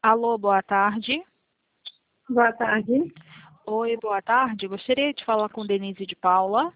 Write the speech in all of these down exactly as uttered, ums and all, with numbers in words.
Alô, boa tarde. Boa tarde. Oi, boa tarde. Gostaria de falar com Denise de Paula.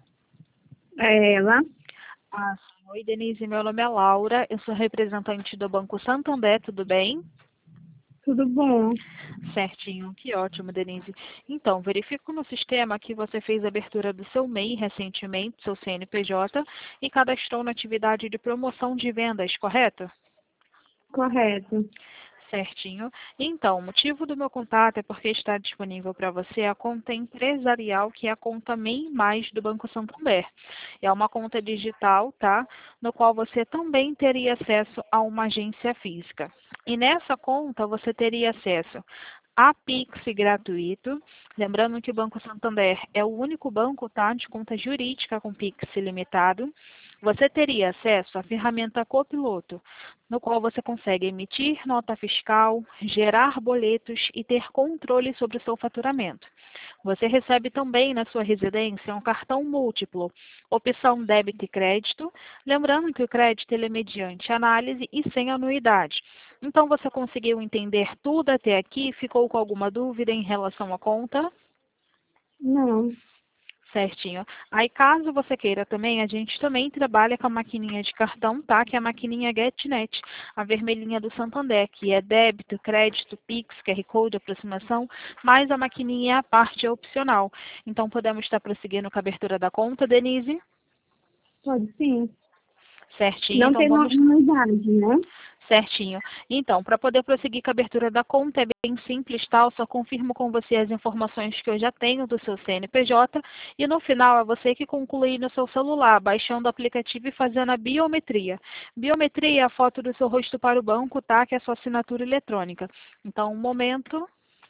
É ela. Ah, sim. Oi, Denise. Meu nome é Laura. Eu sou representante do Banco Santander. Tudo bem? Tudo bom? Certinho. Que ótimo, Denise. Então, verifico no sistema que você fez a abertura do seu M E I recentemente, seu C N P J, e cadastrou na atividade de promoção de vendas, correto? Correto. Certinho. Então, o motivo do meu contato é porque está disponível para você a conta empresarial, que é a conta M E I Mais do Banco Santander. É uma conta digital, tá? No qual você também teria acesso a uma agência física. E nessa conta você teria acesso a Pix gratuito. Lembrando que o Banco Santander é o único banco, tá, de conta jurídica com Pix ilimitado. Você teria acesso à ferramenta Copiloto, no qual você consegue emitir nota fiscal, gerar boletos e ter controle sobre o seu faturamento. Você recebe também na sua residência um cartão múltiplo, opção débito e crédito, lembrando que o crédito ele é mediante análise e sem anuidade. Então, você conseguiu entender tudo até aqui? Ficou com alguma dúvida em relação à conta? Não. Certinho. Aí, caso você queira também, a gente também trabalha com a maquininha de cartão, tá? Que é a maquininha GetNet, a vermelhinha do Santander, que é débito, crédito, Pix, Q R Code, aproximação, mas a maquininha é a parte opcional. Então, podemos estar prosseguindo com a abertura da conta, Denise? Pode sim. Certinho. Não Então, tem vamos... novidade, né? Certinho. Então, para poder prosseguir com a abertura da conta, é bem simples, tá? Eu só confirmo com você as informações que eu já tenho do seu C N P J e no final é você que conclui no seu celular, baixando o aplicativo e fazendo a biometria. Biometria é a foto do seu rosto para o banco, tá? Que é a sua assinatura eletrônica. Então, um momento.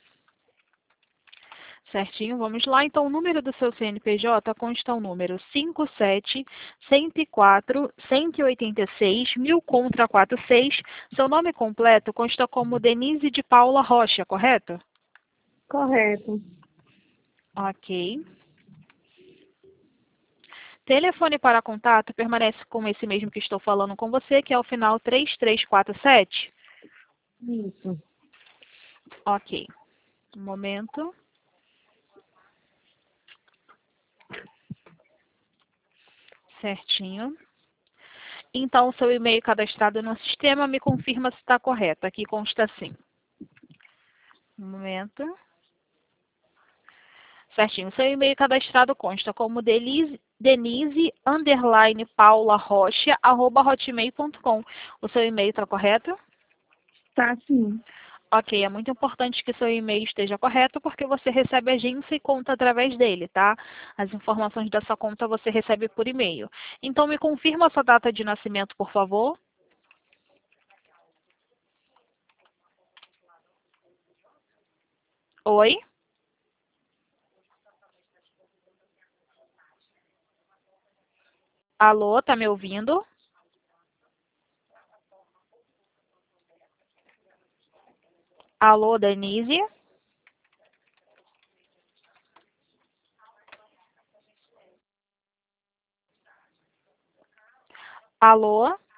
Certinho, vamos lá. Então, o número do seu C N P J consta o número cinco sete, cento e quatro, cento e oitenta e seis, mil contra quarenta e seis. Seu nome completo consta como Denise de Paula Rocha, correto? Correto. Ok. Telefone para contato permanece com esse mesmo que estou falando com você, que é o final três três quatro sete. Isso. Ok. Um momento. Certinho. Então, o seu e-mail cadastrado no sistema me confirma se está correto. Aqui consta assim. Um momento. Certinho. Seu e-mail cadastrado consta como Denise, Denise underline Paula Rocha, arroba hotmail ponto com. O seu e-mail está correto? Tá sim. Ok, é muito importante que seu e-mail esteja correto, porque você recebe agência e conta através dele, tá? As informações da sua conta você recebe por e-mail. Então, me confirma a sua data de nascimento, por favor. Oi? Alô, tá me ouvindo? Alô, Denise? Alô?